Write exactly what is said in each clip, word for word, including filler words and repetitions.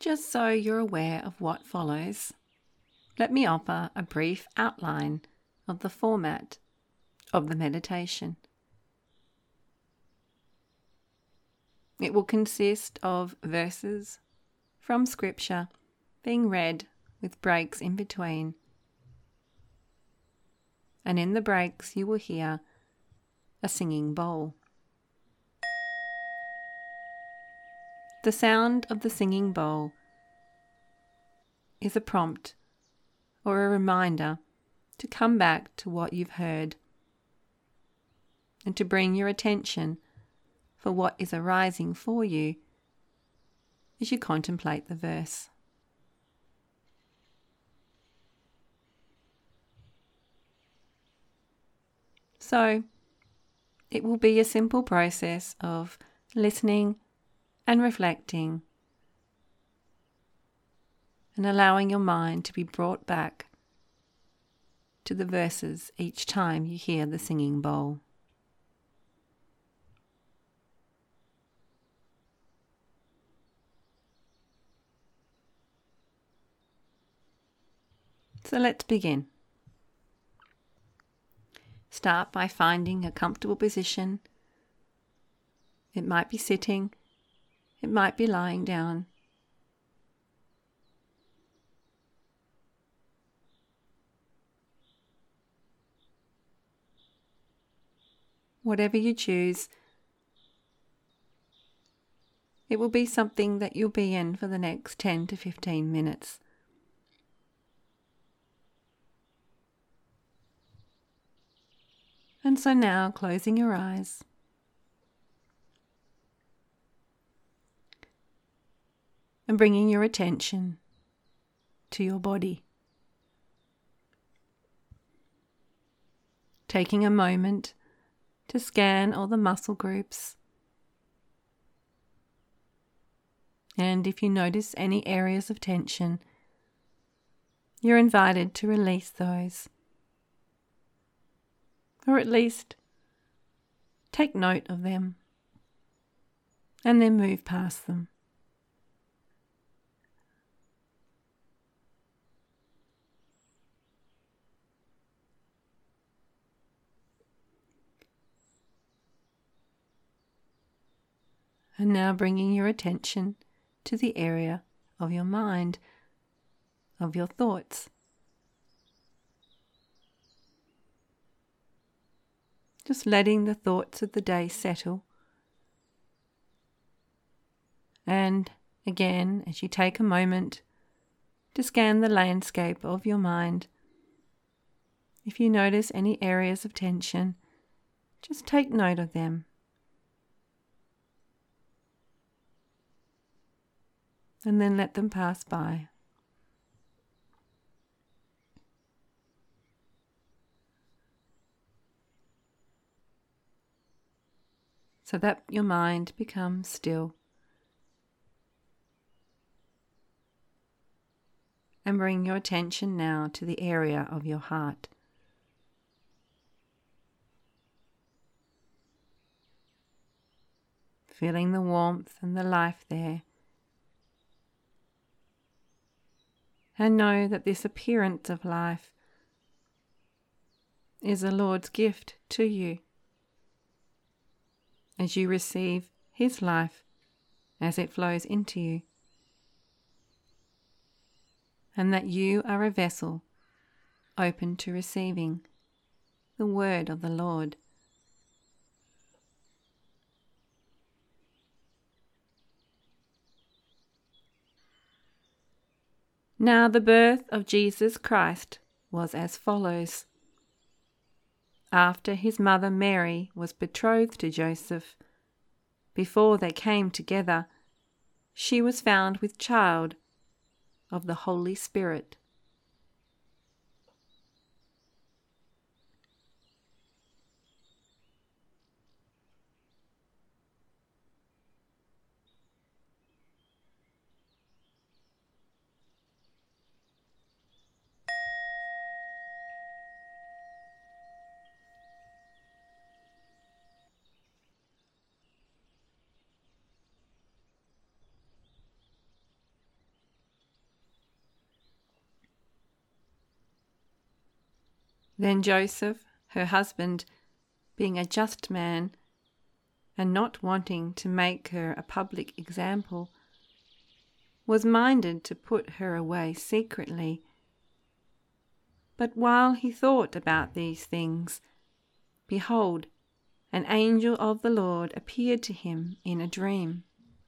just so you're aware of what follows, let me offer a brief outline of the format of the meditation. It will consist of verses from Scripture being read with breaks in between. And in the breaks you will hear a singing bowl. The sound of the singing bowl is a prompt or a reminder to come back to what you've heard and to bring your attention for what is arising for you as you contemplate the verse. So, it will be a simple process of listening and reflecting and allowing your mind to be brought back to the verses each time you hear the singing bowl. So let's begin. Start by finding a comfortable position. It might be sitting, it might be lying down. Whatever you choose, it will be something that you'll be in for the next ten to fifteen minutes. And so now, closing your eyes, and bringing your attention to your body. Taking a moment to scan all the muscle groups. And if you notice any areas of tension, you're invited to release those. Or at least take note of them and then move past them. And now bringing your attention to the area of your mind, of your thoughts. Just letting the thoughts of the day settle. And again, as you take a moment to scan the landscape of your mind, if you notice any areas of tension, just take note of them. And then let them pass by. So that your mind becomes still. And bring your attention now to the area of your heart. Feeling the warmth and the life there. And know that this appearance of life is the Lord's gift to you as you receive His life as it flows into you, and that you are a vessel open to receiving the word of the Lord. Now the birth of Jesus Christ was as follows. After his mother Mary was betrothed to Joseph, before they came together, she was found with child of the Holy Spirit. Then Joseph, her husband, being a just man, and not wanting to make her a public example, was minded to put her away secretly. But while he thought about these things, behold, an angel of the Lord appeared to him in a dream.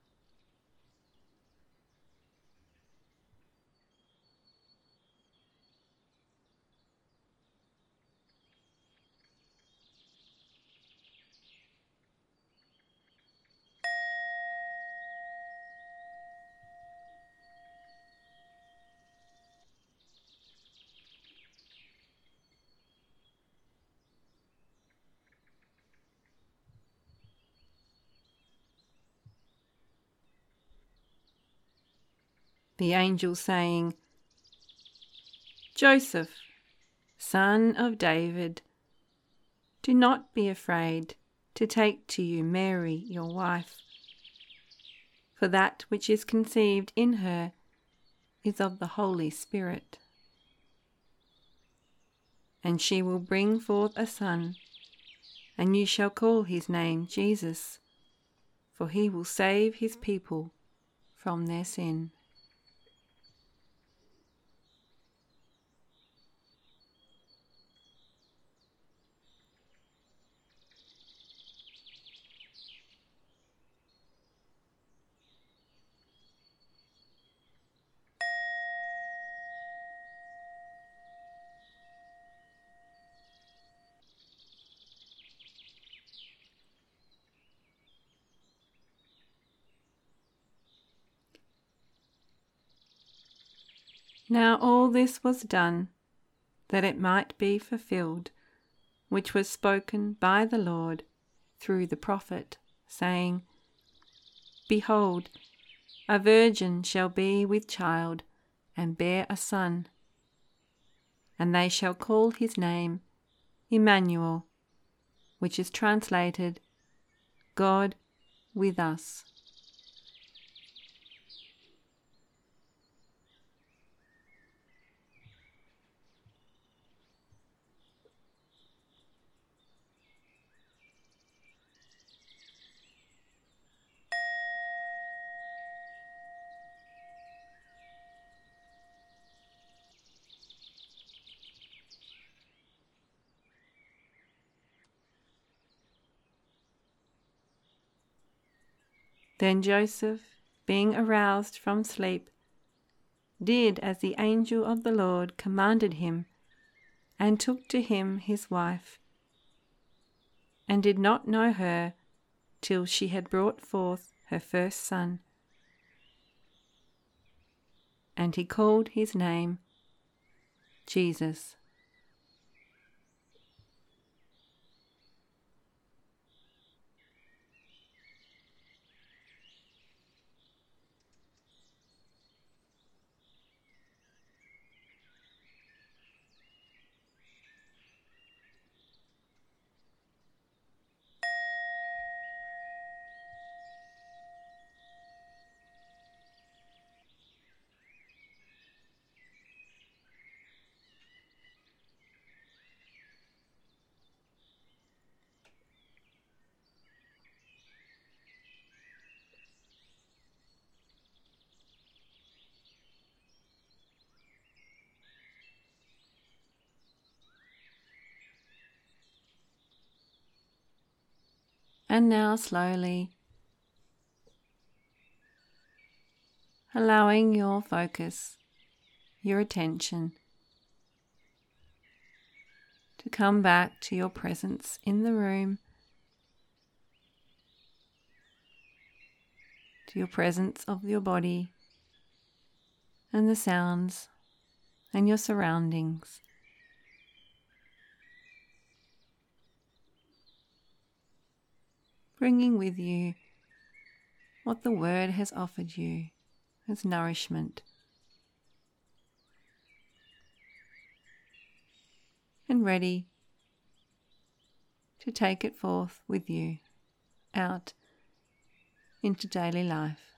The angel saying, Joseph, son of David, do not be afraid to take to you Mary your wife, for that which is conceived in her is of the Holy Spirit. And she will bring forth a son, and you shall call his name Jesus, for he will save his people from their sin. Now all this was done, that it might be fulfilled, which was spoken by the Lord through the prophet, saying, Behold, a virgin shall be with child, and bear a son, and they shall call his name Emmanuel, which is translated, God with us. Then Joseph, being aroused from sleep, did as the angel of the Lord commanded him, and took to him his wife, and did not know her till she had brought forth her first son. And he called his name Jesus. And now slowly, allowing your focus, your attention, to come back to your presence in the room, to your presence of your body and the sounds and your surroundings. Bringing with you what the Word has offered you as nourishment. And ready to take it forth with you out into daily life.